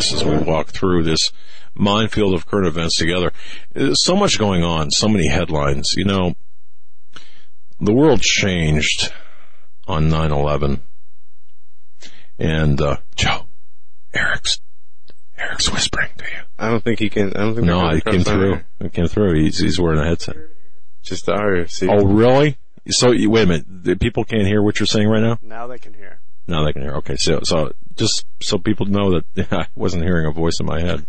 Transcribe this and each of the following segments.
us as we walk through this minefield of current events together. There's so much going on, so many headlines. You know, the world changed on 9/11. And, Joe, Eric's whispering to you. I don't think he can. I don't think. No, it came through. It came through. He's wearing a headset. Just the RFC. Oh, really? So, wait a minute. People can't hear what you're saying right now? Now they can hear. Now they can hear. Okay, so just so people know that I wasn't hearing a voice in my head.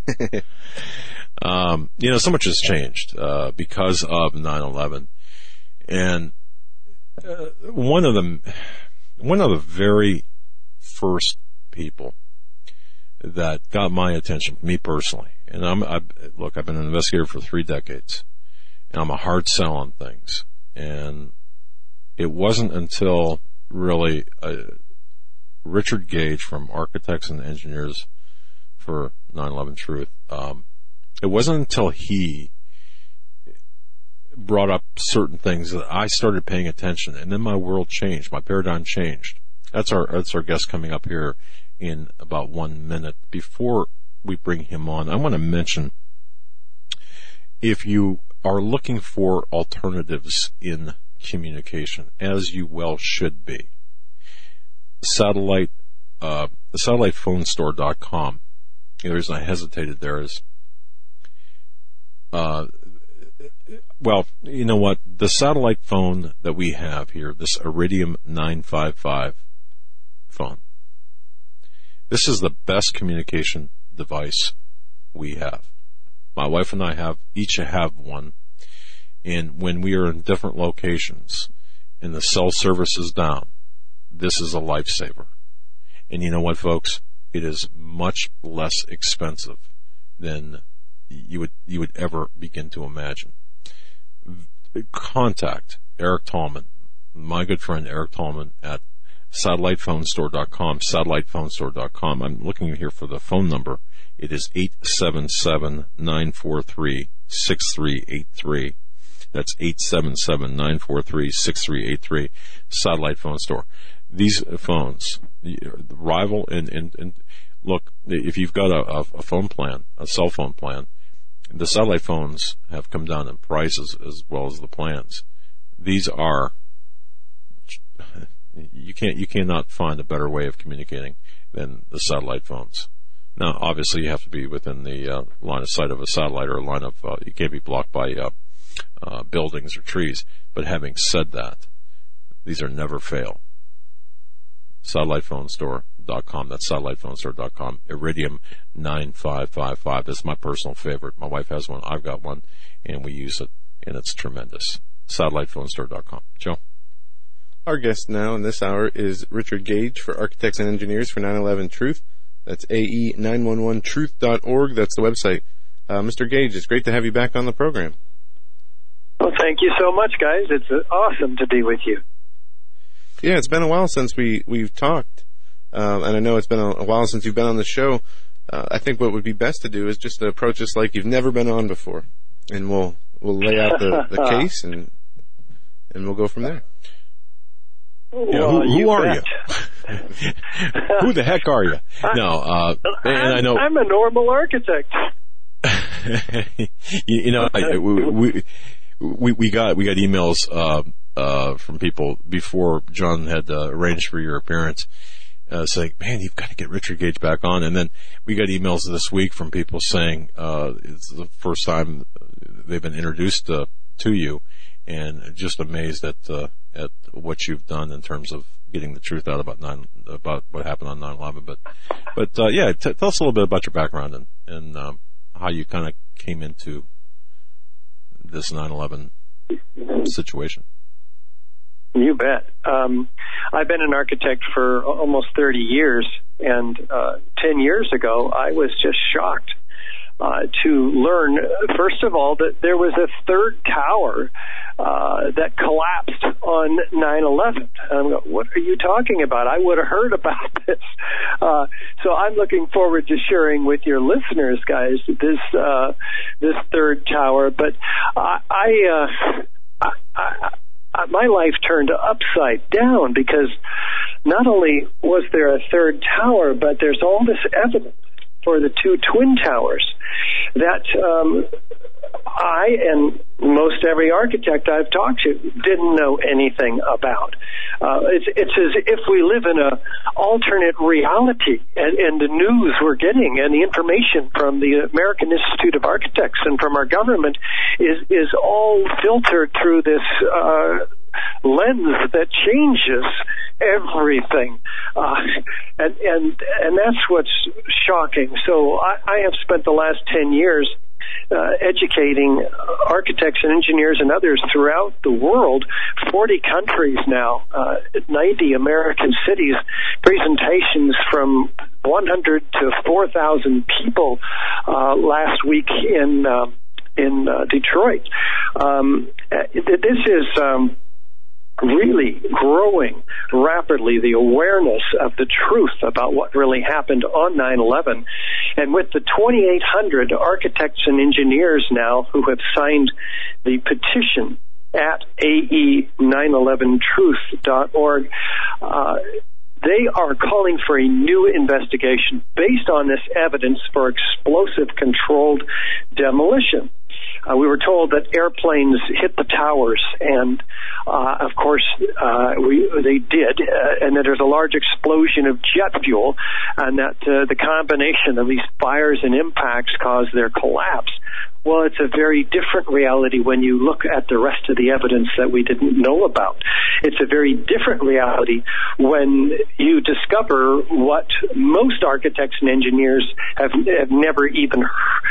You know, so much has changed because of 9/11, and one of the very first people that got my attention, me personally, and look, I've been an investigator for 3 decades, and I'm a hard sell on things, and it wasn't until really Richard Gage from Architects and Engineers for 9/11 Truth. It wasn't until he brought up certain things that I started paying attention, and then my world changed, my paradigm changed. That's our guest coming up here in about 1 minute. Before we bring him on, I want to mention, if you are looking for alternatives in communication, as you well should be, satellitephonestore.com. The reason I hesitated there is, well, you know what? The satellite phone that we have here, this Iridium 955 phone, this is the best communication device we have. My wife and I each have one, and when we are in different locations and the cell service is down, this is a lifesaver. And you know what, folks? It is much less expensive than you would ever begin to imagine. Contact Eric Tallman, my good friend Eric Tallman, at satellitephonestore.com, satellitephonestore.com. I'm looking here for the phone number. It is 877-943-6383. That's 877-943-6383, Satellite Phone Store. These phones, the rival, and look, if you've got a phone plan, a cell phone plan, the satellite phones have come down in prices as well as the plans. These are, you cannot find a better way of communicating than the satellite phones. Now, obviously, you have to be within the line of sight of a satellite, or a line of, you can't be blocked by buildings or trees. But having said that, these are never fail. SatellitePhoneStore.com. That's SatellitePhoneStore.com. Iridium 9555. This is my personal favorite. My wife has one. I've got one, and we use it, and it's tremendous. SatellitePhoneStore.com. Joe? Our guest now in this hour is Richard Gage for Architects and Engineers for 9/11 Truth. That's AE911truth.org. That's the website. Mr. Gage, it's great to have you back on the program. Well, thank you so much, guys. It's awesome to be with you. Yeah, it's been a while since we've talked, and I know it's been a while since you've been on the show. I think what would be best to do is just to approach us like you've never been on before, and we'll lay out the case, and we'll go from there. Yeah, who are you? Who the heck are you? No, and I know I'm a normal architect. you know, we got emails from people before John had arranged for your appearance, saying, "Man, you've got to get Richard Gage back on." And then we got emails this week from people saying it's the first time they've been introduced to you, and just amazed at what you've done in terms of getting the truth out about what happened on 9/11. But yeah, tell us a little bit about your background and how you kind of came into this 9/11 situation. You bet. I've been an architect for almost 30 years, and 10 years ago, I was just shocked to learn, first of all, that there was a third tower that collapsed on 9/11. And I'm going, what are you talking about? I would have heard about this. So I'm looking forward to sharing with your listeners, guys, this third tower. But my life turned upside down, because not only was there a third tower, but there's all this evidence for the two twin towers that I and most every architect I've talked to didn't know anything about. It's as if we live in a alternate reality, and the news we're getting and the information from the American Institute of Architects and from our government is all filtered through this lens that changes everything, and that's what's shocking. So I have spent the last 10 years educating architects and engineers and others throughout the world, 40 countries now, 90 American cities, presentations from 100 to 4,000 people last week in Detroit. This is really growing rapidly, the awareness of the truth about what really happened on 9/11. And with the 2,800 architects and engineers now who have signed the petition at ae911truth.org, they are calling for a new investigation based on this evidence for explosive controlled demolition. We were told that airplanes hit the towers, and of course they did, and that there's a large explosion of jet fuel, and that the combination of these fires and impacts caused their collapse. Well, it's a very different reality when you look at the rest of the evidence that we didn't know about. It's a very different reality when you discover what most architects and engineers have never even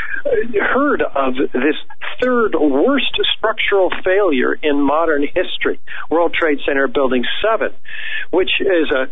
heard of, this third worst structural failure in modern history, World Trade Center Building 7, which is a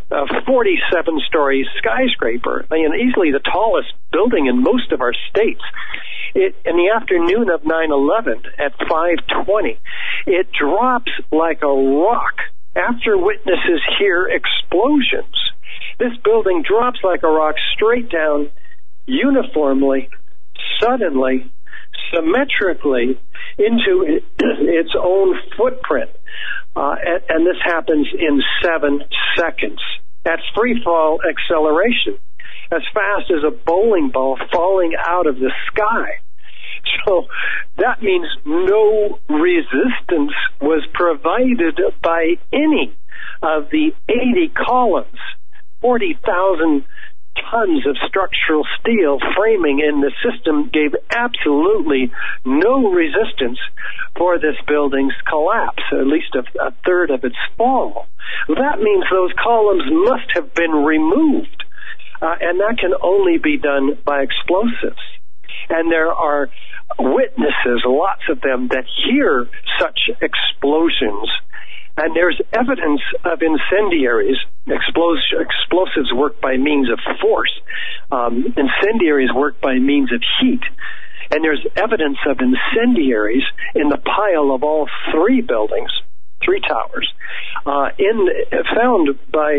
47-story skyscraper, and easily the tallest building in most of our states. In the afternoon of 9/11 at 5:20, it drops like a rock after witnesses hear explosions. This building drops like a rock straight down, uniformly, suddenly, symmetrically into its own footprint. And this happens in 7 seconds. That's free fall acceleration, as fast as a bowling ball falling out of the sky. So that means no resistance was provided by any of the 80 columns, 40,000 tons of structural steel framing in the system gave absolutely no resistance for this building's collapse, at least a third of its fall. That means those columns must have been removed, and that can only be done by explosives. And there are witnesses, lots of them, that hear such explosions. And there's evidence of incendiaries. Explosives work by means of force. Incendiaries work by means of heat. And there's evidence of incendiaries in the pile of all 3 buildings, 3 towers, found by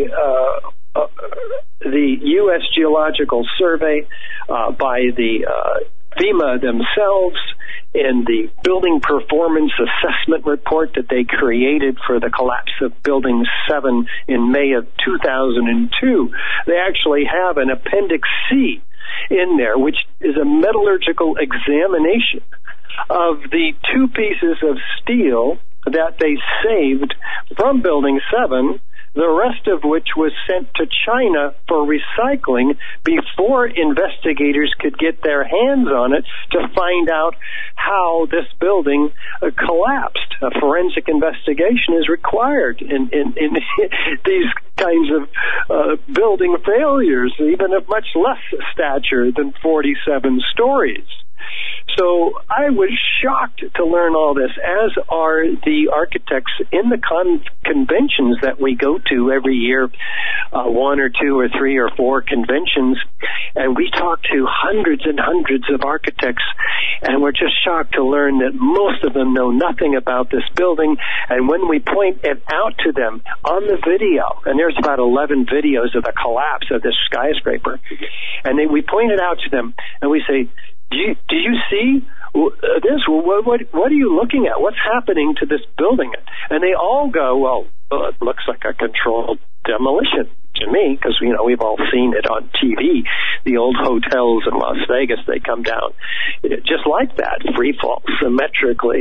the U.S. Geological Survey, by the FEMA themselves, in the building performance assessment report that they created for the collapse of Building 7 in May of 2002. They actually have an Appendix C in there, which is a metallurgical examination of the 2 pieces of steel that they saved from Building 7, the rest of which was sent to China for recycling before investigators could get their hands on it to find out how this building collapsed. A forensic investigation is required in these kinds of building failures, even of much less stature than 47 stories. So I was shocked to learn all this, as are the architects in the conventions that we go to every year, 1 or 2 or 3 or 4 conventions, and we talk to hundreds and hundreds of architects, and we're just shocked to learn that most of them know nothing about this building. And when we point it out to them on the video, and there's about 11 videos of the collapse of this skyscraper, and we point it out to them, and we say, do you see this? What are you looking at? What's happening to this building? And they all go, well, it looks like a controlled demolition. to me, because, we've all seen it on TV, the old hotels in Las Vegas, they come down just like that, free fall, symmetrically,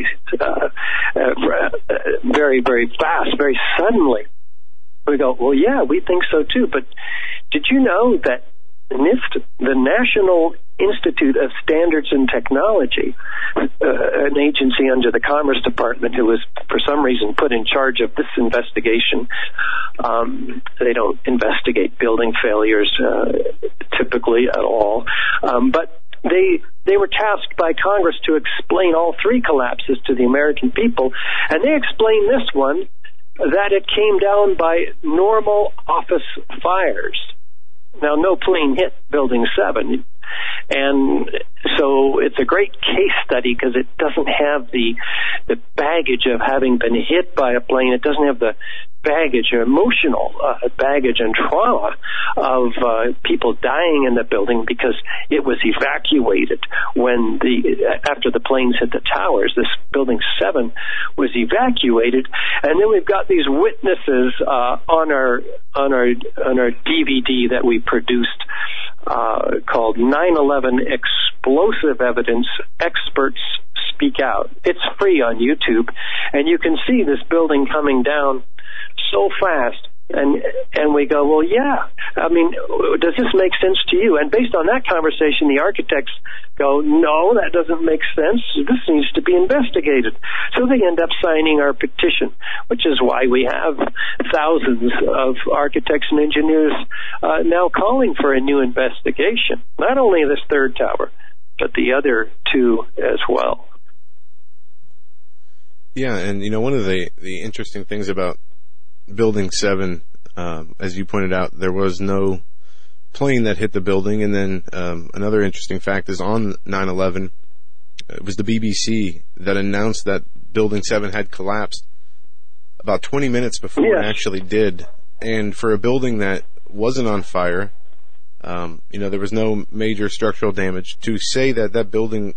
very, very fast, very suddenly. We go, well, yeah, we think so too, but did you know that NIST, the National Institute of Standards and Technology, an agency under the Commerce Department who was, for some reason, put in charge of this investigation. They don't investigate building failures typically at all. But they were tasked by Congress to explain all three collapses to the American people, and they explained this one, that it came down by normal office fires. Now, no plane hit Building 7, and so it's a great case study because it doesn't have the baggage of having been hit by a plane. It doesn't have the baggage, emotional baggage and trauma of people dying in the building because it was evacuated when after the planes hit the towers. This Building 7 was evacuated, and then we've got these witnesses on our DVD that we produced called 9/11 Explosive Evidence Experts Speak Out. It's free on YouTube, and you can see this building coming down so fast, and we go, well, yeah, I mean, does this make sense to you? And based on that conversation, the architects go, no, that doesn't make sense. This needs to be investigated. So they end up signing our petition, which is why we have thousands of architects and engineers now calling for a new investigation, not only this third tower, but the other two as well. Yeah, and one of the interesting things about Building 7, as you pointed out, there was no plane that hit the building. And then another interesting fact is on 9/11, it was the BBC that announced that Building 7 had collapsed about 20 minutes before it actually did. And for a building that wasn't on fire, there was no major structural damage. To say that that building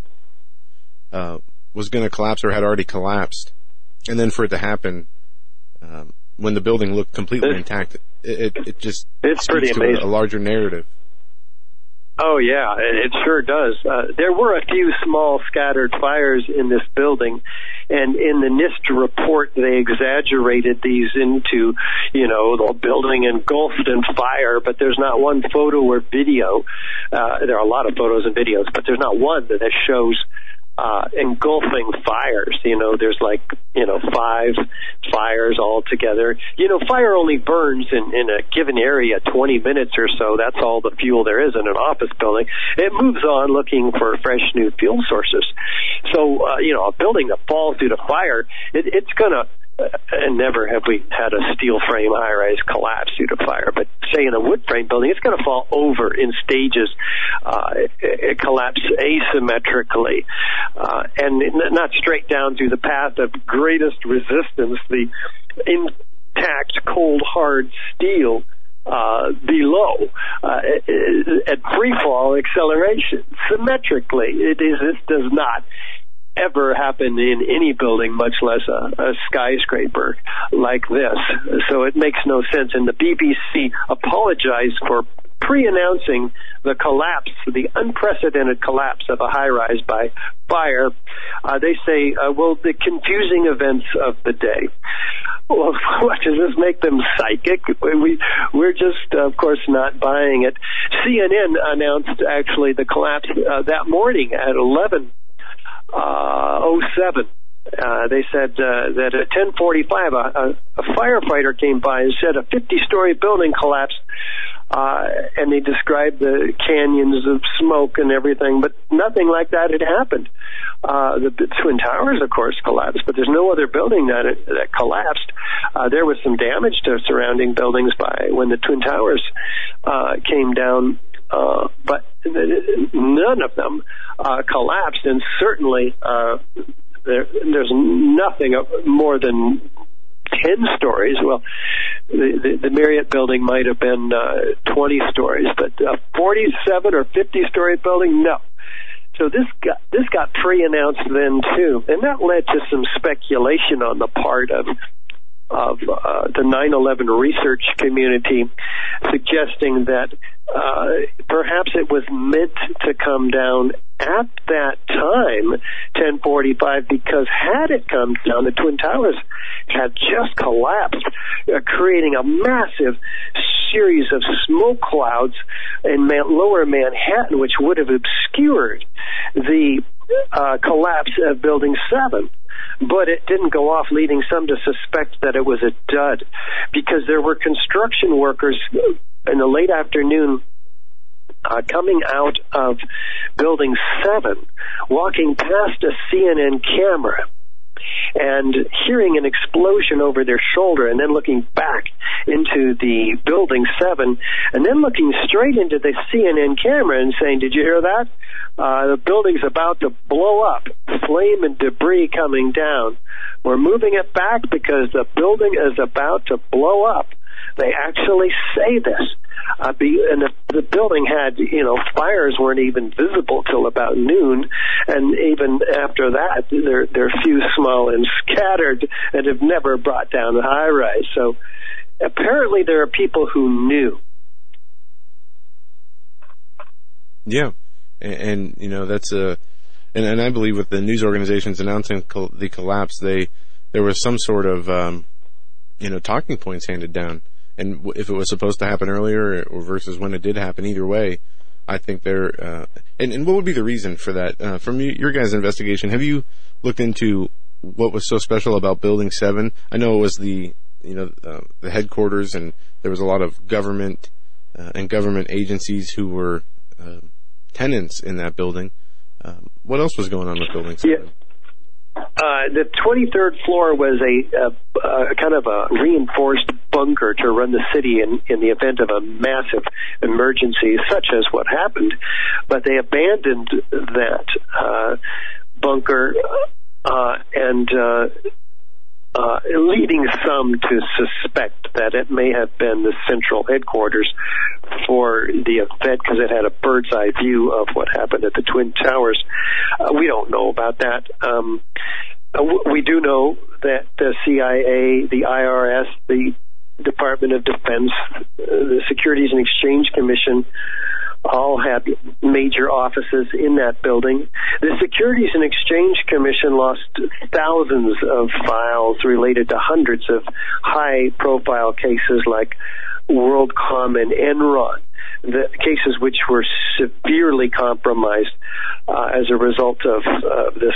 was going to collapse or had already collapsed, and then for it to happen when the building looked completely intact, it just it's pretty amazing. A larger narrative. Oh, yeah, it sure does. There were a few small scattered fires in this building, and in the NIST report, they exaggerated these into, the building engulfed in fire, but there's not one photo or video. There are a lot of photos and videos, but there's not one that shows engulfing fires. There's 5 fires all together. Fire only burns in a given area 20 minutes or so. That's all the fuel there is in an office building. It moves on looking for fresh new fuel sources. So, a building that falls due to fire, it's going to, and never have we had a steel frame high-rise collapse due to fire, but say in a wood frame building, it's going to fall over in stages, collapse asymmetrically, and not straight down through the path of greatest resistance, the intact, cold, hard steel below at free fall acceleration, symmetrically. This does not ever happen in any building, much less a skyscraper like this. So it makes no sense. And the BBC apologized for pre-announcing the collapse, the unprecedented collapse of a high-rise by fire. They say, the confusing events of the day. Well, what does this make them psychic? We're just, of course, not buying it. CNN announced, actually, the collapse that morning at 11:07. They said that at 10:45, a firefighter came by and said a 50-story building collapsed, and they described the canyons of smoke and everything, but nothing like that had happened. The Twin Towers, of course, collapsed, but there's no other building that collapsed. There was some damage to surrounding buildings when the Twin Towers came down, but none of them collapsed, and certainly there's nothing more than 10 stories. Well, the Marriott building might have been 20 stories, but a 47 or 50-story building, no. So this got pre-announced then too, and that led to some speculation on the part of the 9/11 research community, suggesting that perhaps it was meant to come down at that time, 10:45, because had it come down, the Twin Towers had just collapsed, creating a massive series of smoke clouds in lower Manhattan, which would have obscured the collapse of Building 7. But it didn't go off, leading some to suspect that it was a dud, because there were construction workers in the late afternoon coming out of Building 7, walking past a CNN camera and hearing an explosion over their shoulder, and then looking back into the Building 7, and then looking straight into the CNN camera and saying, "Did you hear that? The building's about to blow up. Flame and debris coming down. We're moving it back because the building is about to blow up." They actually say this. And the building had, fires weren't even visible till about noon, and even after that, they're few, small, and scattered, and have never brought down the high-rise. So apparently there are people who knew. Yeah, and that's and I believe with the news organizations announcing the collapse, there was some sort of talking points handed down. And if it was supposed to happen earlier or versus when it did happen, either way, I think and what would be the reason for that? From your guys' investigation, have you looked into what was so special about Building 7? I know it was the headquarters, and there was a lot of government and government agencies who were tenants in that building. What else was going on with Building 7? Yeah. The 23rd floor was a kind of a reinforced bunker to run the city in the event of a massive emergency, such as what happened. But they abandoned that bunker and leading some to suspect that it may have been the central headquarters for the event, because it had a bird's eye view of what happened at the Twin Towers. We don't know about that. We do know that the CIA, the IRS, the Department of Defense, the Securities and Exchange Commission all had major offices in that building. The Securities and Exchange Commission lost thousands of files related to hundreds of high-profile cases like WorldCom and Enron, the cases which were severely compromised as a result of this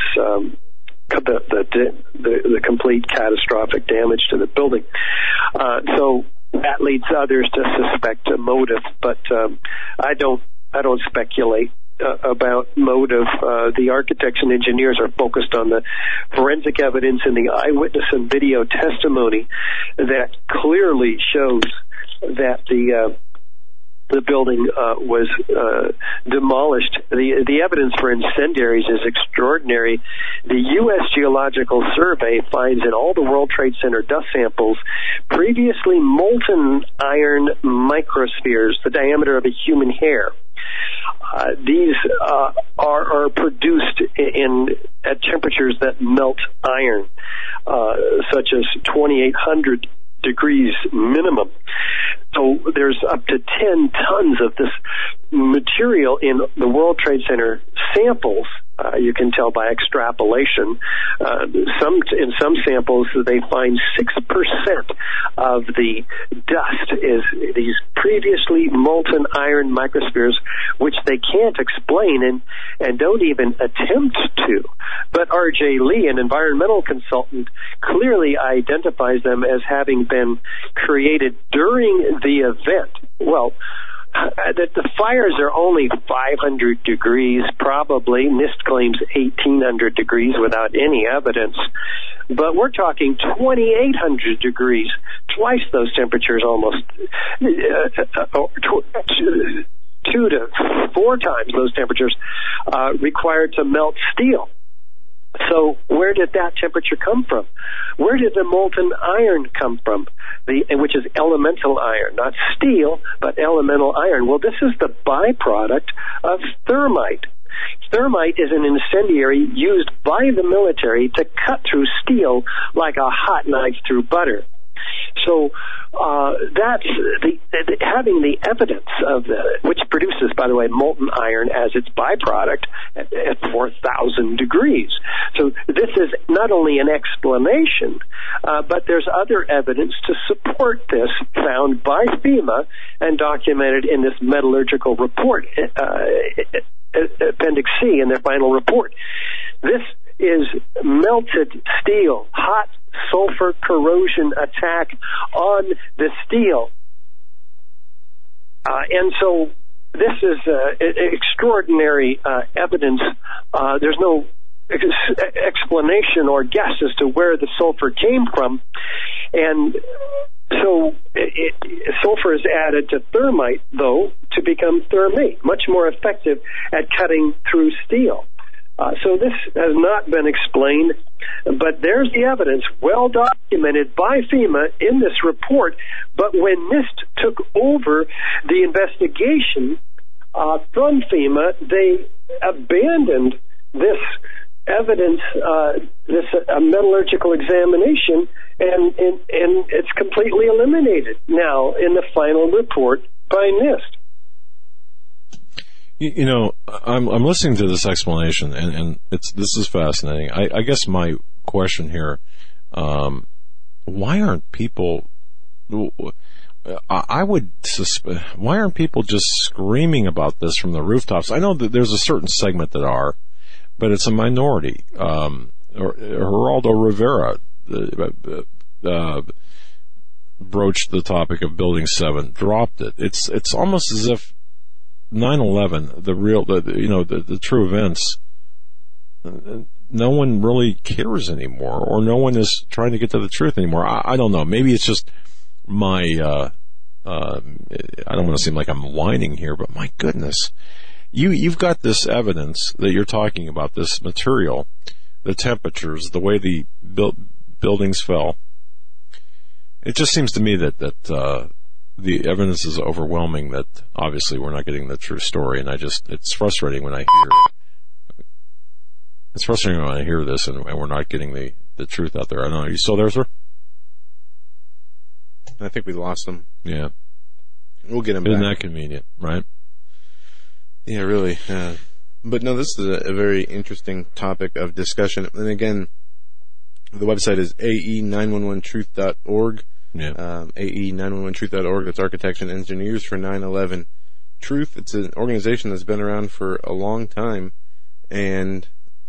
the complete catastrophic damage to the building. So that leads others to suspect a motive, but I don't speculate about motive. The architects and engineers are focused on the forensic evidence and the eyewitness and video testimony that clearly shows that the building was demolished. The evidence for incendiaries is extraordinary. The U.S. Geological Survey finds in all the World Trade Center dust samples previously molten iron microspheres, the diameter of a human hair. These are produced at temperatures that melt iron, such as 2,800 degrees minimum. So there's up to 10 tons of this material in the World Trade Center samples. You can tell by extrapolation. In some samples, they find 6% of the dust is these previously molten iron microspheres, which they can't explain and don't even attempt to. But R.J. Lee, an environmental consultant, clearly identifies them as having been created during the event. Well, that the fires are only 500 degrees, probably. NIST claims 1,800 degrees without any evidence. But we're talking 2,800 degrees, twice those temperatures almost, 2 to 4 times those temperatures required to melt steel. So where did that temperature come from? Where did the molten iron come from? Which is elemental iron, not steel, but elemental iron. Well, this is the byproduct of thermite. Thermite is an incendiary used by the military to cut through steel like a hot knife through butter. So that's having the evidence of which produces, by the way, molten iron as its byproduct at 4,000 degrees. So this is not only an explanation, but there's other evidence to support this found by FEMA and documented in this metallurgical report, Appendix C in their final report. This is melted steel, hot sulfur corrosion attack on the steel. And so this is extraordinary evidence. There's no explanation or guess as to where the sulfur came from. And so sulfur is added to thermite, though, to become thermate, much more effective at cutting through steel. So this has not been explained, but there's the evidence, well documented by FEMA in this report. But when NIST took over the investigation from FEMA, they abandoned this evidence, this metallurgical examination, and it's completely eliminated now in the final report by NIST. You know, I'm listening to this explanation, and this is fascinating. I guess my question here, why aren't people? I would suspect, why aren't people just screaming about this from the rooftops? I know that there's a certain segment that are, but it's a minority. Geraldo Rivera broached the topic of Building 7, dropped it. It's almost as if 9/11, the true events, no one really cares anymore, or no one is trying to get to the truth anymore. I don't know. Maybe it's just my, I don't want to seem like I'm whining here, but my goodness, you've got this evidence that you're talking about, this material, the temperatures, the way the buildings fell. It just seems to me that the evidence is overwhelming that obviously we're not getting the true story, and it's frustrating when I hear this and we're not getting the truth out there. I don't know. Are you still there, sir? I think we lost him. Yeah. We'll get him back. Isn't that convenient, right? Yeah, really. But no, this is a very interesting topic of discussion. And again, the website is ae911truth.org. Yeah. ae911truth.org. That's Architects and Engineers for 9/11 Truth. It's an organization that's been around for a long time, and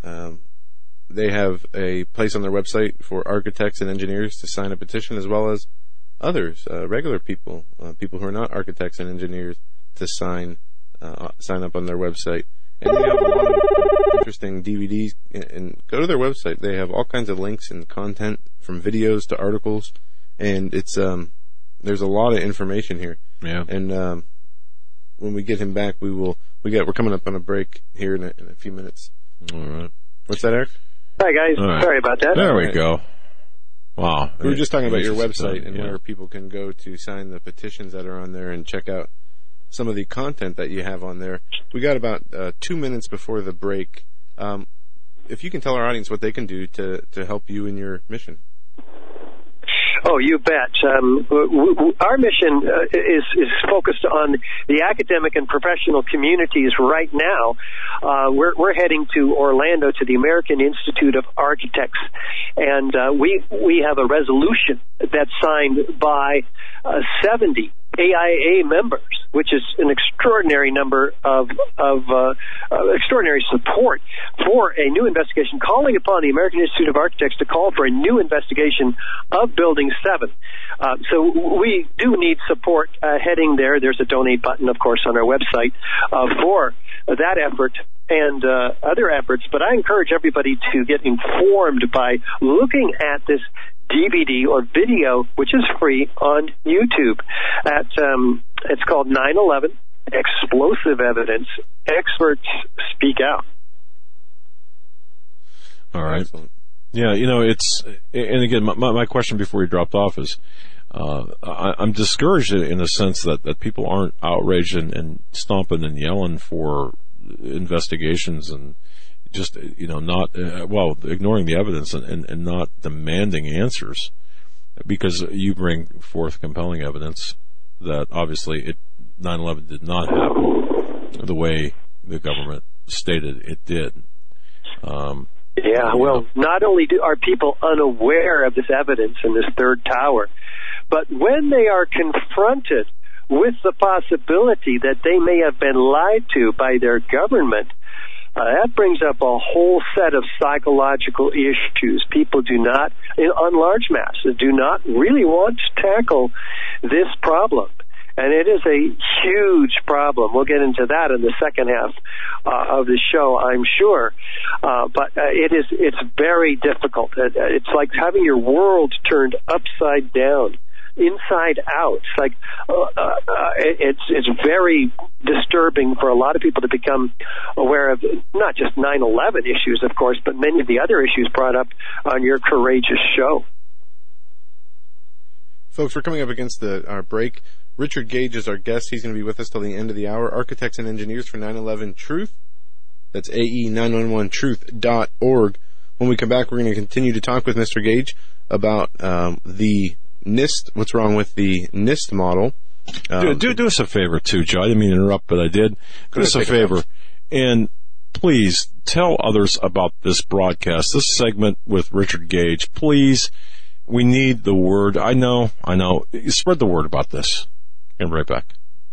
they have a place on their website for architects and engineers to sign a petition, as well as others, regular people, people who are not architects and engineers, to sign up on their website. And they have a lot of interesting DVDs. And go to their website. They have all kinds of links and content, from videos to articles. And it's there's a lot of information here. Yeah. And when we get him back, we're coming up on a break here in a few minutes. All right. What's that, Eric? Hi guys. Right. Sorry about that. There we go. Wow. We were just talking about your website and yeah, where people can go to sign the petitions that are on there and check out some of the content that you have on there. We got about 2 minutes before the break. If you can tell our audience what they can do to help you in your mission. Oh, you bet. Our mission is focused on the academic and professional communities right now. We're heading to Orlando to the American Institute of Architects, and we have a resolution that's signed by 70 AIA members, which is an extraordinary number of extraordinary support for a new investigation, calling upon the American Institute of Architects to call for a new investigation of Building 7. So we do need support heading there. There's a donate button, of course, on our website for that effort and other efforts. But I encourage everybody to get informed by looking at this DVD or video, which is free on YouTube. It's called 9/11 Explosive Evidence. Experts Speak Out. All right. Excellent. Yeah, and again, my question before you dropped off is, I'm discouraged in the sense that people aren't outraged and stomping and yelling for investigations and just, not, ignoring the evidence and not demanding answers. because you bring forth compelling evidence that obviously 9/11 did not happen the way the government stated it did. Well, not only are people unaware of this evidence in this third tower, but when they are confronted with the possibility that they may have been lied to by their government, that brings up a whole set of psychological issues. People do not, on large masses, do not really want to tackle this problem. And it is a huge problem. We'll get into that in the second half of the show, I'm sure. But it's very difficult. It's like having your world turned upside down, inside out. It's like it's very disturbing for a lot of people to become aware of not just 9/11 issues, of course, but many of the other issues brought up on your courageous show. Folks, we're coming up against our break. Richard Gage is our guest. He's going to be with us till the end of the hour. Architects and engineers for 9/11 Truth. That's AE911truth.org. When we come back, we're going to continue to talk with Mr. Gage about the NIST, what's wrong with the NIST model. Do us a favor, too, Joe. I didn't mean to interrupt, but I did. Do us a favor. And please tell others about this broadcast, this segment with Richard Gage. Please, we need the word. I know. Spread the word about this. And right back.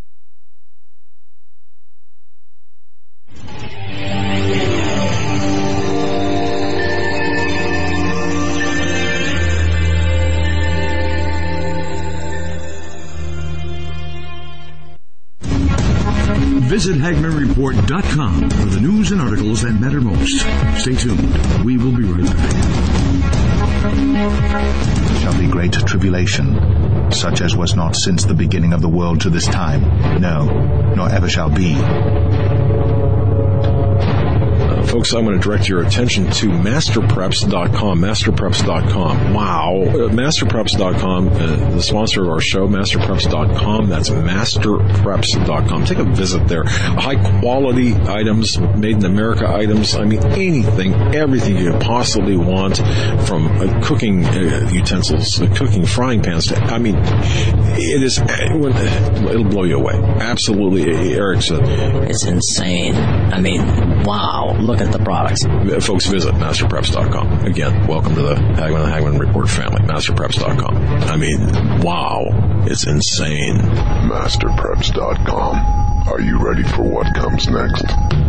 Visit HagmannReport.com for the news and articles that matter most. Stay tuned. We will be right back. Shall be great tribulation, such as was not since the beginning of the world to this time, no, nor ever shall be. Folks, I'm going to direct your attention to masterpreps.com, masterpreps.com. Wow. Masterpreps.com, the sponsor of our show, masterpreps.com. That's masterpreps.com. Take a visit there. High-quality items, made-in-America items. I mean, anything, everything you could possibly want, from cooking utensils, cooking frying pans. I mean, it'll blow you away. Absolutely, Eric said. It's insane. I mean, wow. Look at the products. Folks, visit masterpreps.com. Again, welcome to the Hagmann Report family, masterpreps.com. I mean, wow, it's insane. Masterpreps.com. Are you ready for what comes next?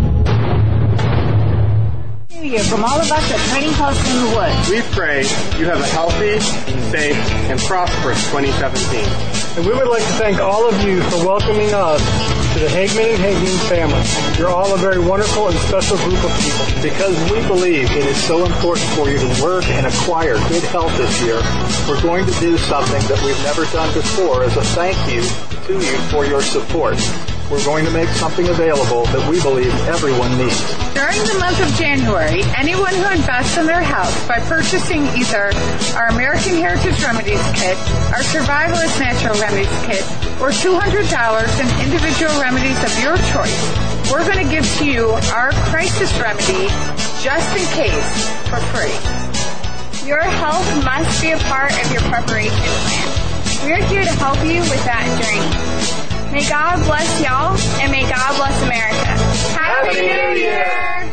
From all of us at Trading Post in the Woods, we pray you have a healthy, safe, and prosperous 2017. And we would like to thank all of you for welcoming us to the Hagmann & Hagmann family. You're all a very wonderful and special group of people. Because we believe it is so important for you to work and acquire good health this year, we're going to do something that we've never done before as a thank you to you for your support. We're going to make something available that we believe everyone needs. During the month of January, anyone who invests in their health by purchasing either our American Heritage Remedies Kit, our Survivalist Natural Remedies Kit, or $200 in individual remedies of your choice, we're going to give to you our crisis remedy, just in case, for free. Your health must be a part of your preparation plan. We're here to help you with that journey. May God bless y'all, and may God bless America. Happy New Year!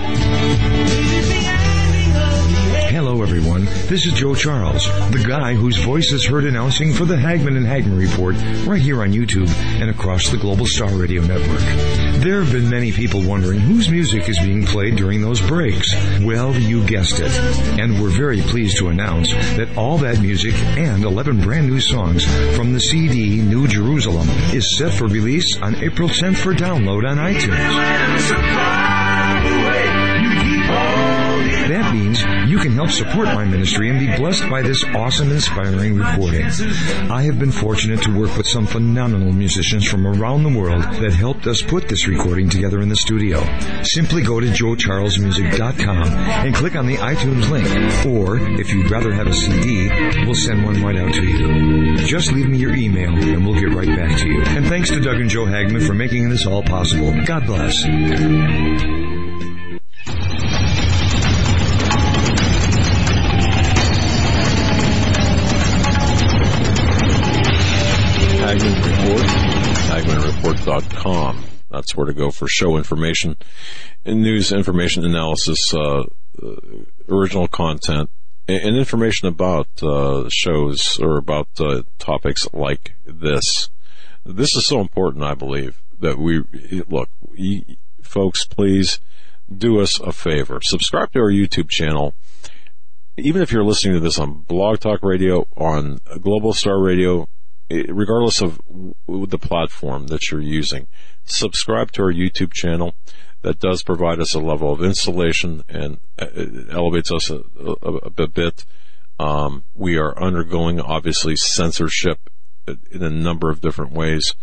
Hello, everyone. This is Joe Charles, the guy whose voice is heard announcing for the Hagmann & Hagmann Report right here on YouTube and across the Global Star Radio Network. There have been many people wondering whose music is being played during those breaks. Well, you guessed it. And we're very pleased to announce that all that music and 11 brand new songs from the CD New Jerusalem is set for release on April 10th for download on iTunes. That means you can help support my ministry and be blessed by this awesome, inspiring recording. I have been fortunate to work with some phenomenal musicians from around the world that helped us put this recording together in the studio. Simply go to joecharlesmusic.com and click on the iTunes link. Or, if you'd rather have a CD, we'll send one right out to you. Just leave me your email and we'll get right back to you. And thanks to Doug and Joe Hagmann for making this all possible. God bless. Hagman Report, HagmanReport.com. That's where to go for show information and news, information, analysis, original content, and information about shows or about topics like this. This is so important, I believe, that folks, please do us a favor. Subscribe to our YouTube channel. Even if you're listening to this on Blog Talk Radio, on Global Star Radio, regardless of the platform that you're using, subscribe to our YouTube channel. That does provide us a level of insulation and it elevates us a bit. We are undergoing, obviously, censorship in a number of different ways.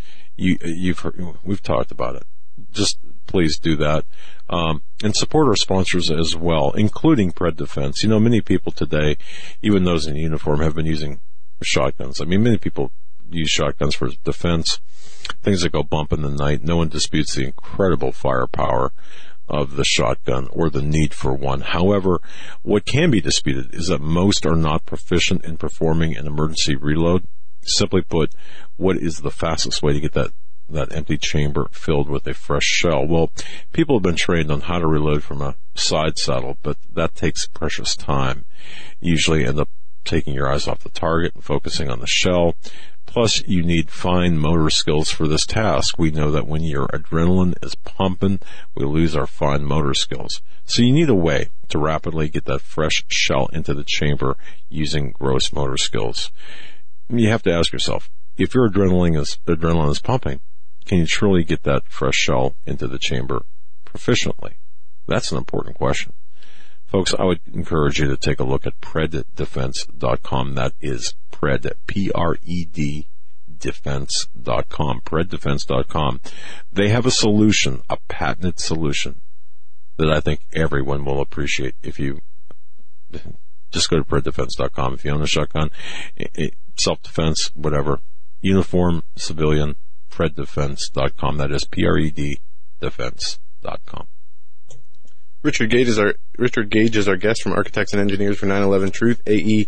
We've talked about it. Just please do that. And support our sponsors as well, including Pred Defense. Many people today, even those in uniform, have been using shotguns. I mean, many people use shotguns for defense, things that go bump in the night. No one disputes the incredible firepower of the shotgun or the need for one. However, what can be disputed is that most are not proficient in performing an emergency reload. Simply put, what is the fastest way to get that empty chamber filled with a fresh shell? Well, people have been trained on how to reload from a side saddle, but that takes precious time. Usually end up taking your eyes off the target and focusing on the shell. Plus, you need fine motor skills for this task. We know that when your adrenaline is pumping, we lose our fine motor skills. So you need a way to rapidly get that fresh shell into the chamber using gross motor skills. You have to ask yourself, if your adrenaline is pumping, can you truly get that fresh shell into the chamber proficiently? That's an important question. Folks, I would encourage you to take a look at PredDefense.com. That is Pred, P-R-E-D, defense.com, PredDefense.com. They have a solution, a patented solution, that I think everyone will appreciate. If you just go to PredDefense.com. If you own a shotgun, self-defense, whatever, uniform, civilian, PredDefense.com. That is P-R-E-D, defense.com. Richard Gage is our guest from Architects and Engineers for 9/11 Truth, AE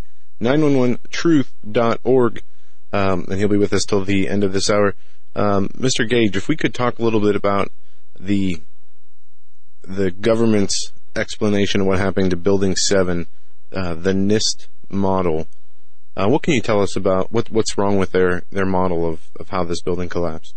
911truth.org, and he'll be with us till the end of this hour. Mr. Gage, if we could talk a little bit about the government's explanation of what happened to Building 7, the NIST model. What can you tell us about what's wrong with their model of how this building collapsed?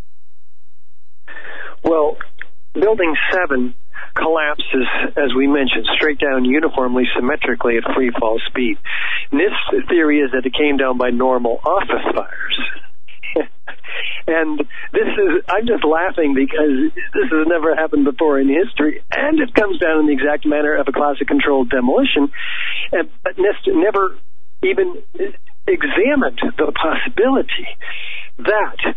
Well, Building 7 collapses, as we mentioned, straight down uniformly, symmetrically at free fall speed. NIST's theory is that it came down by normal office fires. And I'm just laughing because this has never happened before in history, and it comes down in the exact manner of a classic controlled demolition. But NIST never even examined the possibility that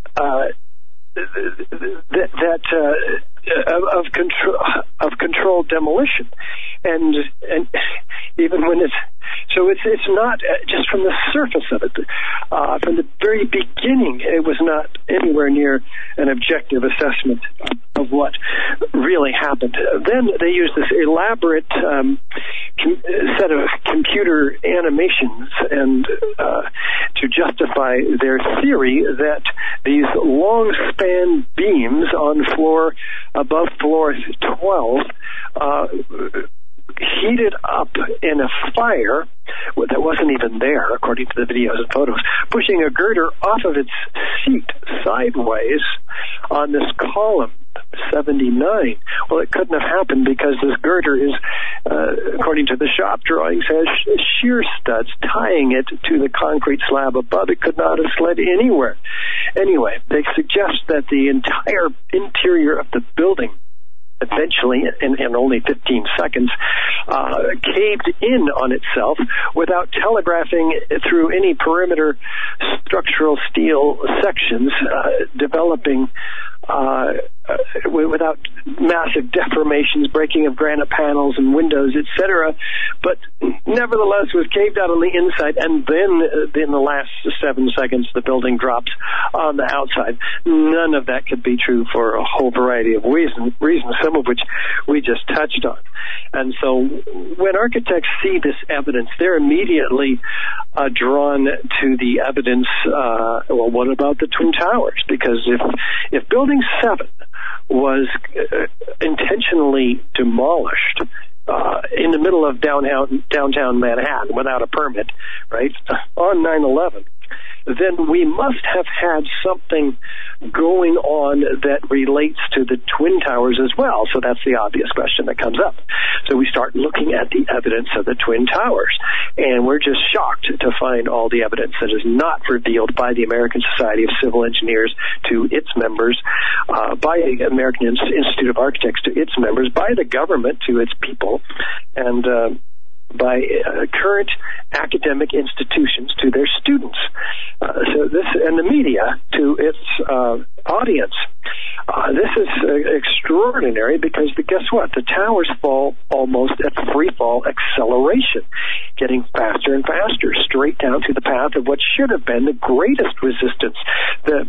of controlled demolition, and even when it's not just from the surface of it. From the very beginning, it was not anywhere near an objective assessment of what really happened. Then they used this elaborate set of computer animations and to justify their theory that these long span beams on above floor 12 heated up in a fire that wasn't even there, according to the videos and photos, pushing a girder off of its seat sideways on this column 79. Well, it couldn't have happened because this girder is, according to the shop drawings, has shear studs tying it to the concrete slab above. It could not have slid anywhere. Anyway, they suggest that the entire interior of the building eventually, in only 15 seconds, caved in on itself without telegraphing through any perimeter structural steel sections, developing without massive deformations, breaking of granite panels and windows, etc. But nevertheless was caved out on the inside, and then in the last 7 seconds the building drops on the outside. None of that could be true for a whole variety of reasons, some of which we just touched on. And so when architects see this evidence, they're immediately drawn to the evidence, well, what about the Twin Towers? Because if Building 7 was intentionally demolished in the middle of downtown Manhattan without a permit, right, on 9/11, then we must have had something going on that relates to the Twin Towers as well. So that's the obvious question that comes up. So we start looking at the evidence of the Twin Towers, and we're just shocked to find all the evidence that is not revealed by the American Society of Civil Engineers to its members, by the American Institute of Architects to its members, by the government to its people, and by current academic institutions to their students. So this, and the media to its audience. This is extraordinary because guess what? The towers fall almost at free fall acceleration, getting faster and faster, straight down to the path of what should have been the greatest resistance. The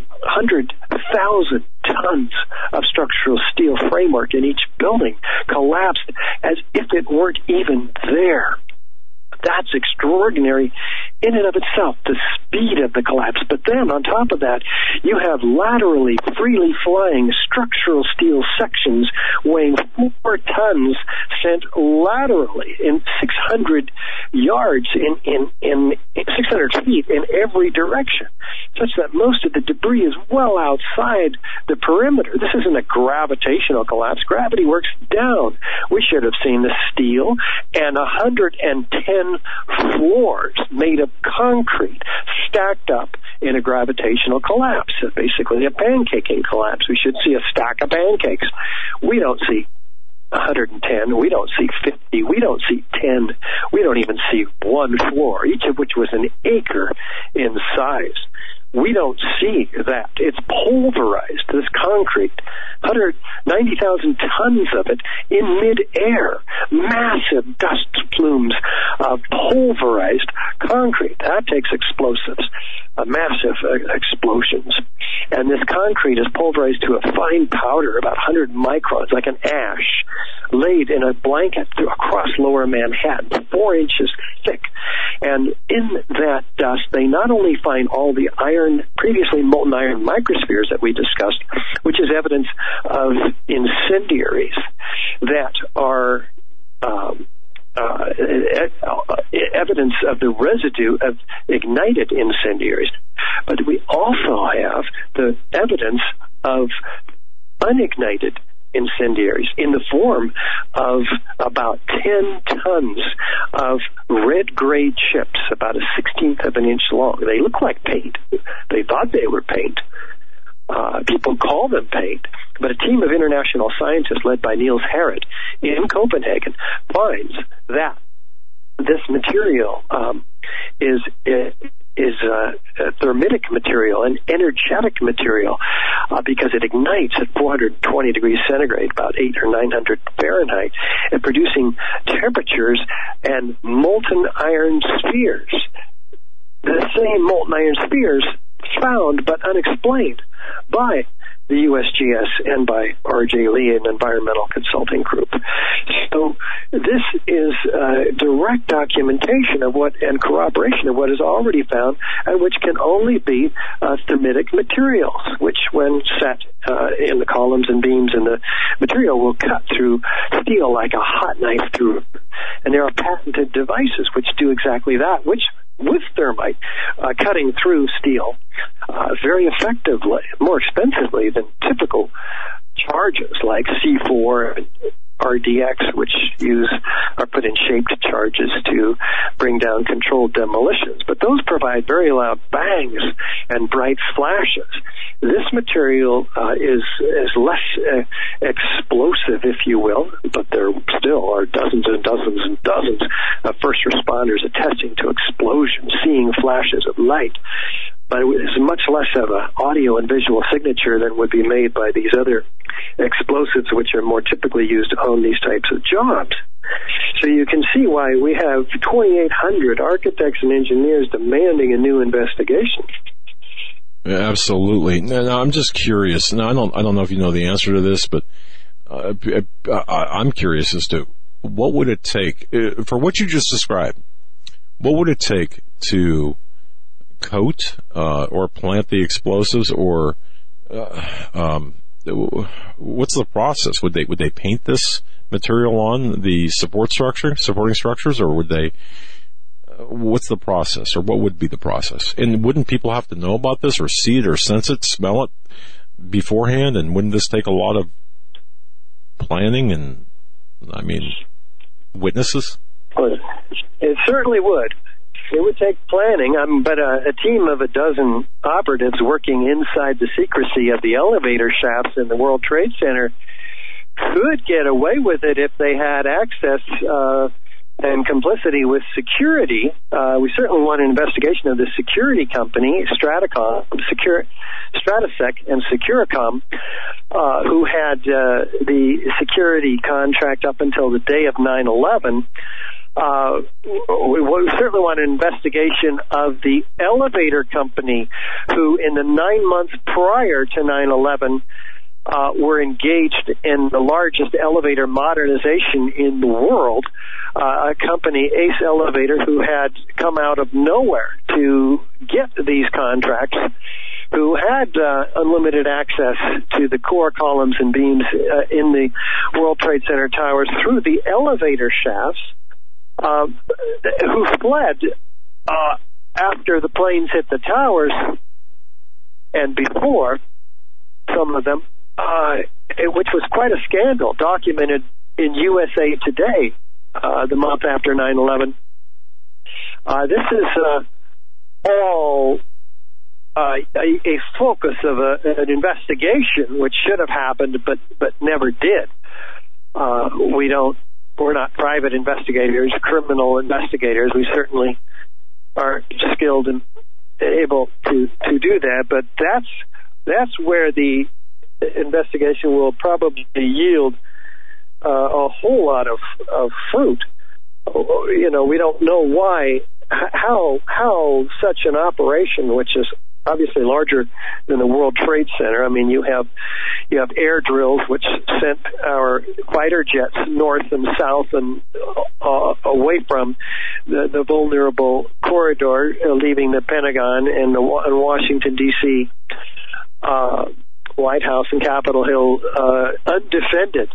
100,000 tons of structural steel framework in each building collapsed as if it weren't even there. That's extraordinary in and of itself, the speed of the collapse. But then, on top of that, you have laterally, freely flying structural steel sections weighing 4 tons sent laterally in 600 yards, in 600 feet in every direction, such that most of the debris is well outside the perimeter. This isn't a gravitational collapse. Gravity works down. We should have seen the steel and 110 floors made of concrete stacked up in a gravitational collapse, basically a pancaking collapse. We should see a stack of pancakes. We don't see 110, we don't see 50, we don't see 10, we don't even see one floor, each of which was an acre in size. We don't see that. It's pulverized, this concrete. 190,000 tons of it in midair. Massive dust plumes of pulverized concrete. That takes explosives, massive explosions. And this concrete is pulverized to a fine powder, about 100 microns, like an ash, laid in a blanket across lower Manhattan, 4 inches thick. And in that dust, they not only find all the previously molten iron microspheres that we discussed, which is evidence of incendiaries that are evidence of the residue of ignited incendiaries, but we also have the evidence of unignited incendiaries in the form of about 10 tons of red-gray chips, about a 16th of an inch long. They look like paint. They thought they were paint. People call them paint. But a team of international scientists led by Niels Harrit in Copenhagen finds that this material is a thermitic material, an energetic material, because it ignites at 420 degrees centigrade, about 800 or 900 Fahrenheit, and producing temperatures and molten iron spheres. The same molten iron spheres found but unexplained by the USGS and by R.J. Lee, an environmental consulting group. So this is direct documentation of what, and corroboration of what is already found, and which can only be thermitic materials, which when set in the columns and beams in the material will cut through steel like a hot knife through. And there are patented devices which do exactly that, which with thermite, cutting through steel very effectively, more expensively than typical charges like C4 and RDX, which are put in shaped charges to bring down controlled demolitions. But those provide very loud bangs and bright flashes. This material is less explosive, if you will, but there still are dozens and dozens and dozens of first responders attesting to explosions, seeing flashes of light. but it was much less of an audio and visual signature than would be made by these other explosives, which are more typically used on these types of jobs. So you can see why we have 2,800 architects and engineers demanding a new investigation. Yeah, absolutely. Now, I'm just curious. Now, I don't know if you know the answer to this, but I'm curious as to what would it take for what you just described. What would it take to coat or plant the explosives, or what's the process? Would they paint this material on the supporting structures, or would they? What's the process, or what would be the process? And wouldn't people have to know about this, or see it, or sense it, smell it beforehand? And wouldn't this take a lot of planning and, witnesses? It certainly would. It would take planning, but a team of a dozen operatives working inside the secrecy of the elevator shafts in the World Trade Center could get away with it if they had access and complicity with security. We certainly want an investigation of the security company, Stratesec and Securicom, who had the security contract up until the day of 9/11. We certainly want an investigation of the elevator company who, in the 9 months prior to 9/11, were engaged in the largest elevator modernization in the world, a company, Ace Elevator, who had come out of nowhere to get these contracts, who had unlimited access to the core columns and beams in the World Trade Center towers through the elevator shafts, who fled after the planes hit the towers and before, some of them, which was quite a scandal, documented in USA Today the month after 9/11. This is all a focus of an investigation which should have happened but never did. We're not private investigators, criminal investigators. We certainly are skilled and able to do that, but that's where the investigation will probably yield a whole lot of fruit. We don't know how such an operation, which is obviously larger than the World Trade Center. You have air drills which sent our fighter jets north and south and away from the vulnerable corridor, leaving the Pentagon and Washington D.C. White House and Capitol Hill undefended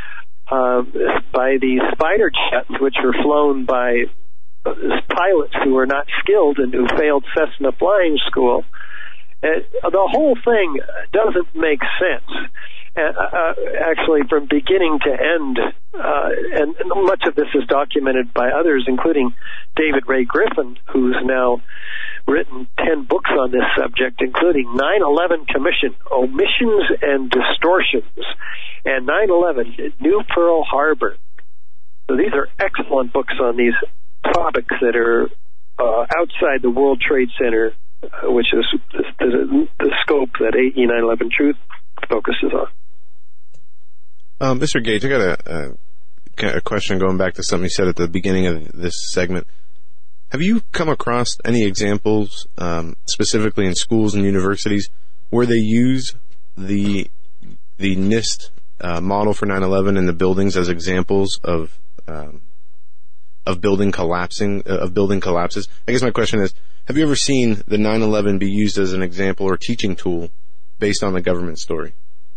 by these fighter jets, which were flown by pilots who were not skilled and who failed Cessna flying school. The whole thing doesn't make sense, actually, from beginning to end. And much of this is documented by others, including David Ray Griffin, who's now written 10 books on this subject, including 9/11 Commission, Omissions and Distortions, and 9/11, New Pearl Harbor. So these are excellent books on these topics that are outside the World Trade Center, which is the scope that AE 9/11 Truth focuses on. Mr. Gage, I got a question going back to something you said at the beginning of this segment. Have you come across any examples, specifically in schools and universities, where they use the NIST model for 9/11 in the buildings as examples of building collapses? I guess my question is, have you ever seen the 9/11 be used as an example or teaching tool based on the government story?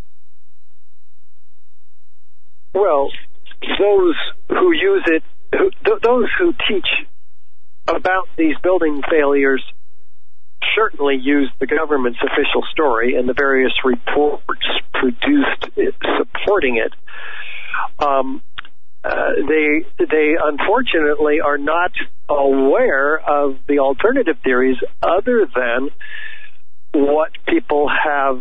Well, those who use it, those who teach about these building failures certainly use the government's official story and the various reports produced supporting it. They unfortunately are not aware of the alternative theories other than what people have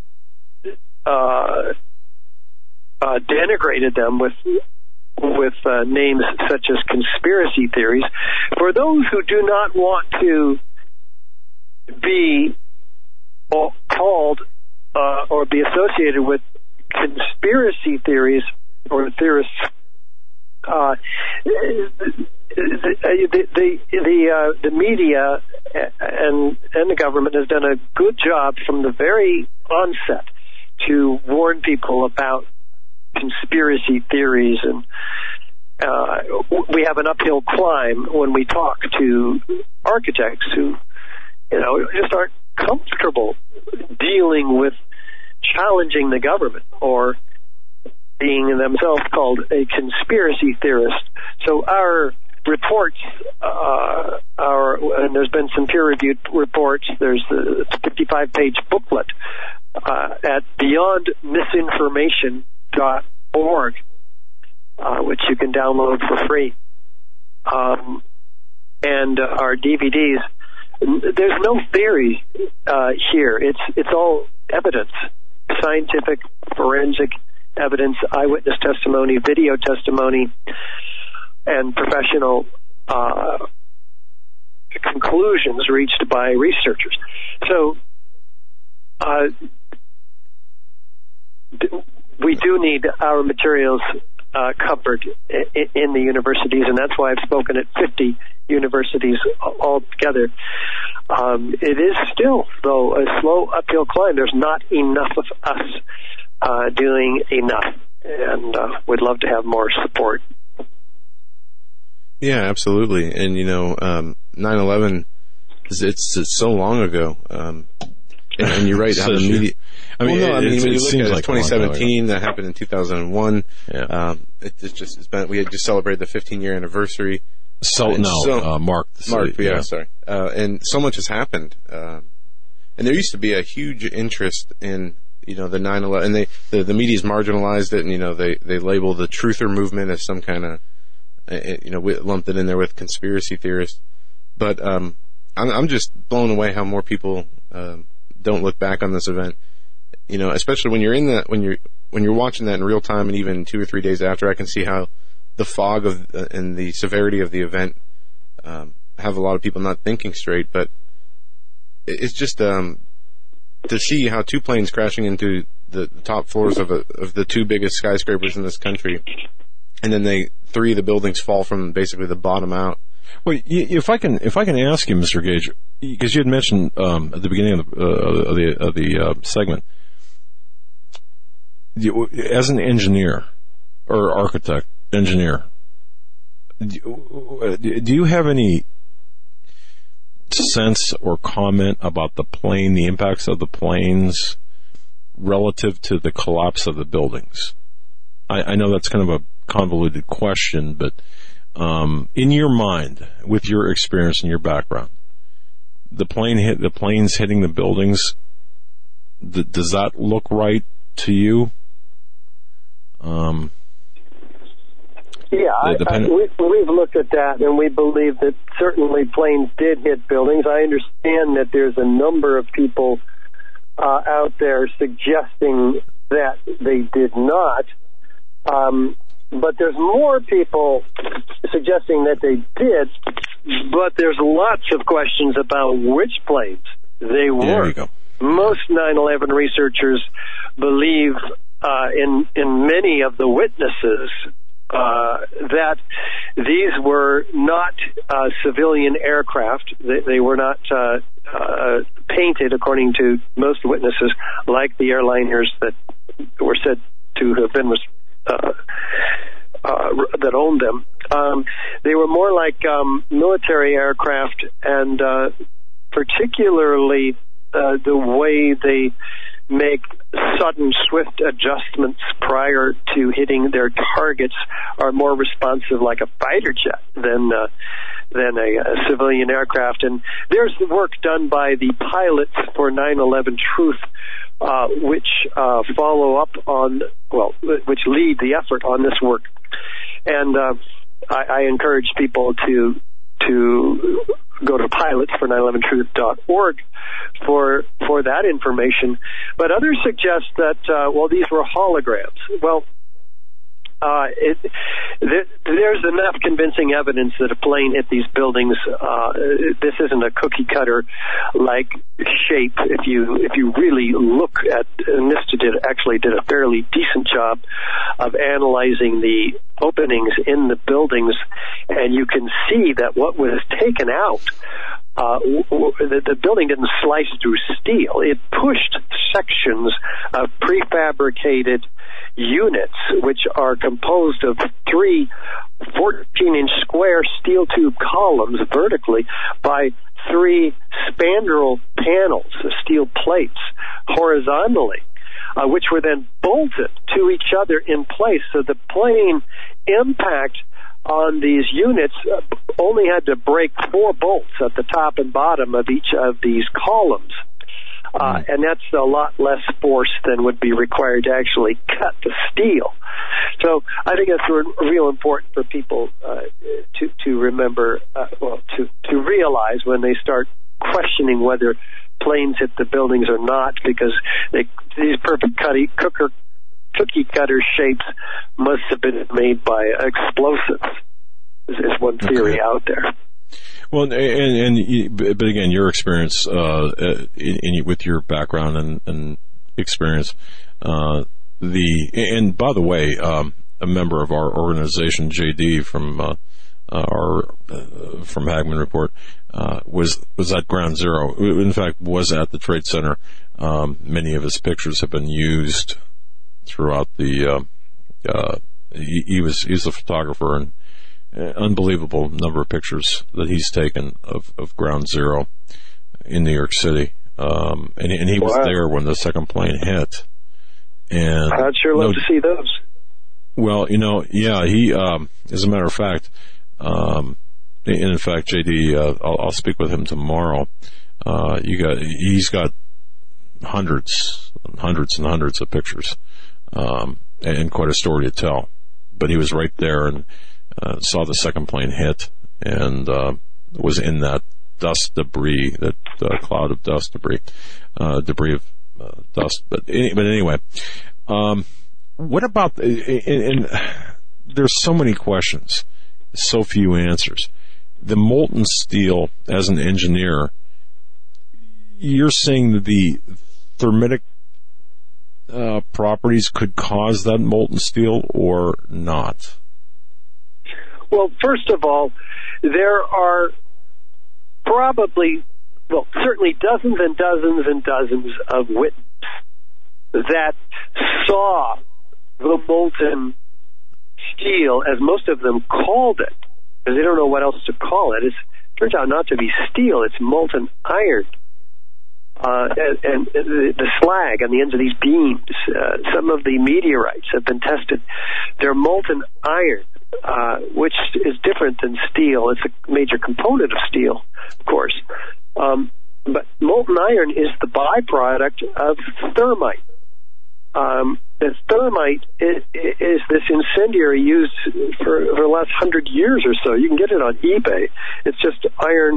denigrated them with names such as conspiracy theories. For those who do not want to be called or be associated with conspiracy theories or theorists. The media and the government has done a good job from the very onset to warn people about conspiracy theories, and we have an uphill climb when we talk to architects who, just aren't comfortable dealing with challenging the government or being themselves called a conspiracy theorist. So our reports and there's been some peer-reviewed reports. There's the 55-page booklet at beyondmisinformation.org, which you can download for free. And our DVDs. There's no theory here. It's all evidence, scientific, forensic evidence, eyewitness testimony, video testimony, and professional conclusions reached by researchers. So we do need our materials covered in the universities, and that's why I've spoken at 50 universities altogether. It is still, though, a slow uphill climb. There's not enough of us doing enough, and we'd love to have more support. Yeah, absolutely. And 9/11, it's so long ago. And you're right. How the media. When you look at it, 2017, that happened in 2001. Yeah. It's been. We had just celebrated the 15-year anniversary. Mark. Yeah, sorry. And so much has happened. And there used to be a huge interest in the 9/11, and the media's marginalized it, and they label the truther movement as some kind of lumped it in there with conspiracy theorists. But I'm just blown away how more people don't look back on this event. Especially when you're when you're watching that in real time, and even 2 or 3 days after, I can see how the fog and the severity of the event have a lot of people not thinking straight. But it's just to see how 2 planes crashing into the top floors of the 2 biggest skyscrapers in this country, and then 3 of the buildings fall from basically the bottom out. Well, if I can ask you, Mr. Gage, because you had mentioned at the beginning of the segment, as an engineer or architect, engineer, do you have any sense or comment about the impacts of the planes relative to the collapse of the buildings? I know that's kind of a convoluted question, but in your mind, with your experience and your background, the planes hitting the buildings, does that look right to you? We've looked at that, and we believe that certainly planes did hit buildings. I understand that there's a number of people out there suggesting that they did not, but there's more people suggesting that they did, but there's lots of questions about which planes they were. There you go. Most 9/11 researchers believe in many of the witnesses that these were not civilian aircraft. They were not painted, according to most witnesses, like the airliners that were said to have been that owned them. They were more like military aircraft, and particularly the way they make sudden, swift adjustments prior to hitting their targets are more responsive, like a fighter jet, than a civilian aircraft. And there's the work done by the pilots for 9/11 Truth, which follow up on, which lead the effort on this work. And I encourage people to go to pilots4911truth.org for that information. But others suggest that these were holograms. Well, There's enough convincing evidence that a plane hit these buildings. This isn't a cookie cutter like shape. If you really look at, NISTA actually did a fairly decent job of analyzing the openings in the buildings, and you can see that what was taken out, the building didn't slice through steel. It pushed sections of prefabricated units, which are composed of 3 14-inch square steel tube columns vertically by 3 spandrel panels, steel plates, horizontally, which were then bolted to each other in place. So the plane impact on these units only had to break 4 bolts at the top and bottom of each of these columns. And that's a lot less force than would be required to actually cut the steel. So I think that's real important for people to remember, to realize when they start questioning whether planes hit the buildings or not, because these perfect cookie cutter shapes must have been made by explosives. Is one theory out there. Well, but again, your experience with your background and experience, and by the way, a member of our organization, JD from Hagman Report, was at Ground Zero. In fact, was at the Trade Center. Many of his pictures have been used throughout the. He's a photographer, and unbelievable number of pictures that he's taken of Ground Zero in New York City. And he was there when the second plane hit. And I'd sure love to see those. Well, he, as a matter of fact, in fact, JD, I'll speak with him tomorrow. He's got hundreds and hundreds of pictures, and quite a story to tell. But he was right there and saw the second plane hit, and was in that dust debris, that cloud of dust debris of dust. But anyway, what about? And there's so many questions, so few answers. The molten steel, as an engineer, you're saying that the thermitic properties could cause that molten steel or not? Well, first of all, there are certainly dozens and dozens and dozens of witnesses that saw the molten steel, as most of them called it, because they don't know what else to call it. It turns out not to be steel, it's molten iron. And the slag on the ends of these beams, some of the meteorites have been tested. They're molten iron, which is different than steel. It's a major component of steel, of course. But molten iron is the byproduct of thermite. The thermite is this incendiary used for the last 100 years or so. You can get it on eBay. It's just iron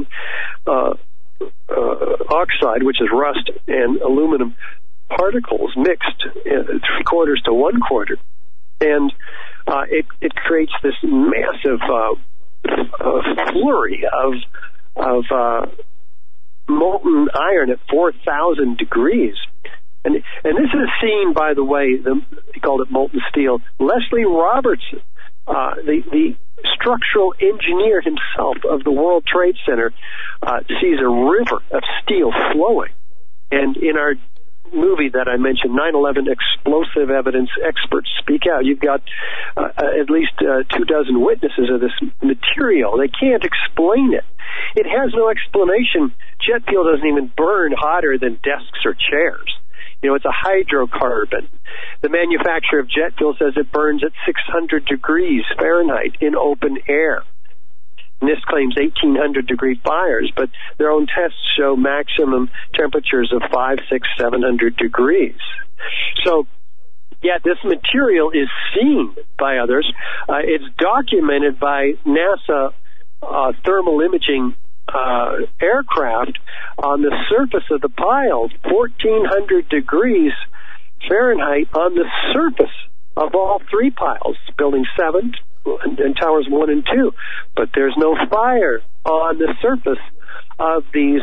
oxide, which is rust, and aluminum particles mixed 3/4 to 1/4, and it creates this massive flurry of molten iron at 4,000 degrees. And this is seen, by the way, he called it molten steel. Leslie Robertson, the structural engineer himself of the World Trade Center, sees a river of steel flowing. And in our movie that I mentioned, 9/11 Explosive Evidence Experts Speak Out, you've got at least 24 witnesses of this material. They can't explain it. It has no explanation. Jet fuel doesn't even burn hotter than desks or chairs. It's a hydrocarbon. The manufacturer of jet fuel says it burns at 600 degrees Fahrenheit in open air. NIST claims 1,800-degree fires, but their own tests show maximum temperatures of 500, 600, 700 degrees. So, yeah, this material is seen by others. It's documented by NASA thermal imaging aircraft on the surface of the pile, 1,400 degrees Fahrenheit on the surface of all three piles, Building 7 and Towers 1 and 2. But there's no fire on the surface of these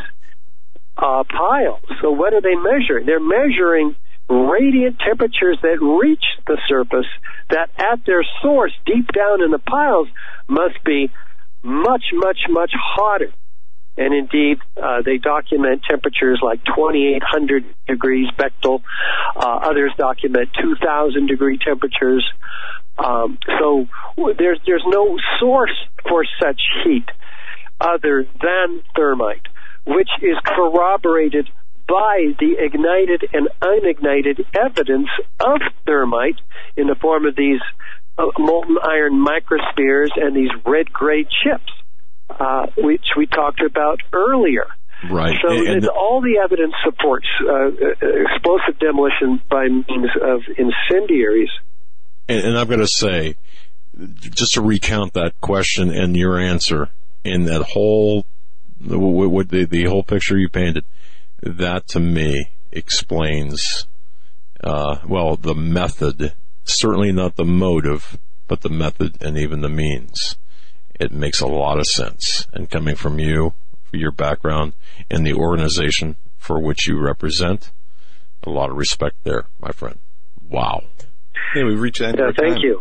piles. So what are they measuring? They're measuring radiant temperatures that reach the surface that at their source, deep down in the piles, must be much, much, much hotter. And indeed, they document temperatures like 2,800 degrees Bechdel. Others document 2,000 degree temperatures. So there's no source for such heat other than thermite, which is corroborated by the ignited and unignited evidence of thermite in the form of these molten iron microspheres and these red-gray chips, which we talked about earlier. Right. So all the evidence supports explosive demolition by means of incendiaries. And I'm going to say, just to recount that question and your answer, in that whole, the whole picture you painted, that to me explains, the method, certainly not the motive, but the method and even the means. It makes a lot of sense. And coming from you, for your background, and the organization for which you represent, a lot of respect there, my friend. Wow. Yeah, we've reached that. Thank you.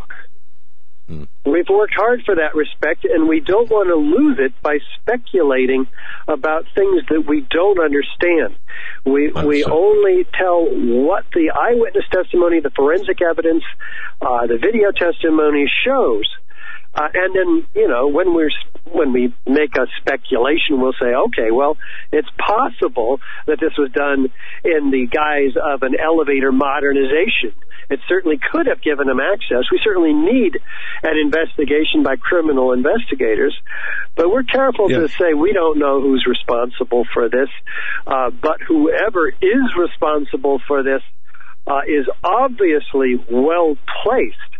We've worked hard for that respect, and we don't want to lose it by speculating about things that we don't understand. We only tell what the eyewitness testimony, the forensic evidence, the video testimony shows. And then, when we make a speculation, we'll say, okay, well, it's possible that this was done in the guise of an elevator modernization. It certainly could have given them access. We certainly need an investigation by criminal investigators, but we're careful to say we don't know who's responsible for this, but whoever is responsible for this is obviously well placed.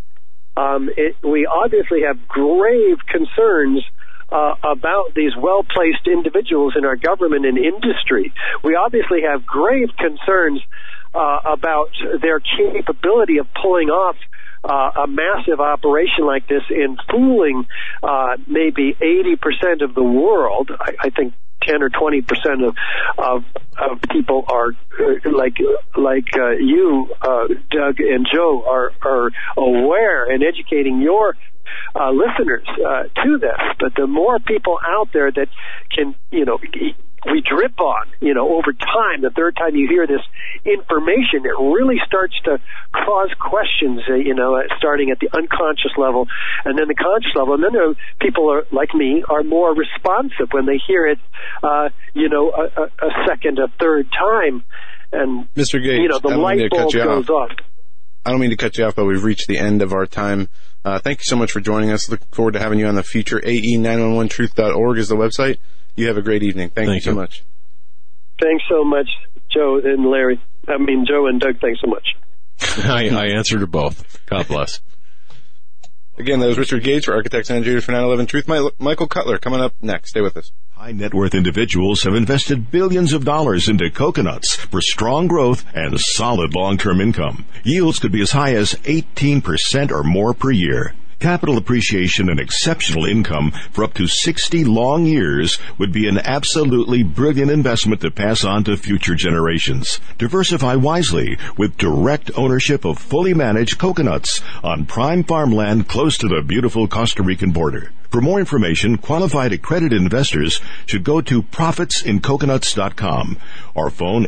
We obviously have grave concerns about these well-placed individuals in our government and industry. We obviously have grave concerns about their capability of pulling off a massive operation like this in fooling maybe 80% of the world. I think 10 or 20% of people are like you, Doug and Joe, are aware and educating your listeners to this. But the more people out there that can, we drip on, over time, the third time you hear this information, it really starts to cause questions, starting at the unconscious level and then the conscious level. And then there are people like me are more responsive when they hear it, a second, a third time. And, Mr. Gage, the light bulb goes off. I don't mean to cut you off, but we've reached the end of our time. Thank you so much for joining us. Look forward to having you on the future. AE911truth.org is the website. You have a great evening. Thank you so much. Thanks so much, Joe and Larry. Joe and Doug, thanks so much. I answer to both. God bless. Again, that was Richard Gage for Architects and Engineers for 9/11 Truth. Michael Cutler coming up next. Stay with us. High net worth individuals have invested billions of dollars into coconuts for strong growth and solid long-term income. Yields could be as high as 18% or more per year. Capital appreciation and exceptional income for up to 60 long years would be an absolutely brilliant investment to pass on to future generations. Diversify wisely with direct ownership of fully managed coconuts on prime farmland close to the beautiful Costa Rican border. For more information, qualified accredited investors should go to profitsincoconuts.com or phone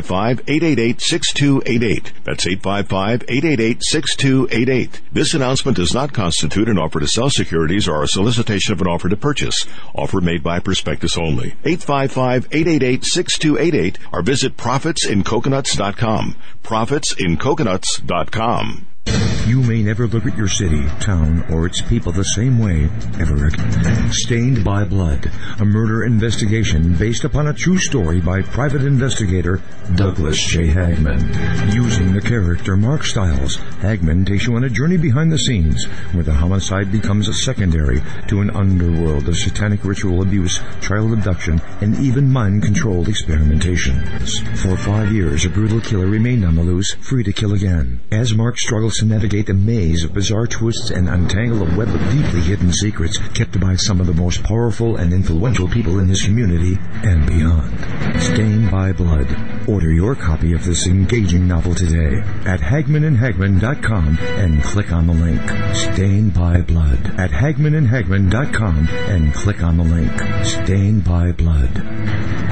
855-888-6288. That's 855-888-6288. This announcement does not constitute an offer to sell securities or a solicitation of an offer to purchase. Offer made by prospectus only. 855-888-6288 or visit profitsincoconuts.com. profitsincoconuts.com. You may never look at your city, town, or its people the same way, Everett. Stained by Blood, a murder investigation based upon a true story by private investigator Douglas J. Hagman. Using the character Mark Stiles, Hagman takes you on a journey behind the scenes where the homicide becomes a secondary to an underworld of satanic ritual abuse, child abduction, and even mind-controlled experimentation. For 5 years, a brutal killer remained on the loose, free to kill again. As Mark struggles to navigate navigate the maze of bizarre twists and untangle a web of deeply hidden secrets kept by some of the most powerful and influential people in his community and beyond. Stained by Blood. Order your copy of this engaging novel today at HagmanandHagman.com and click on the link. Stained by Blood at HagmanandHagman.com and click on the link. Stained by Blood.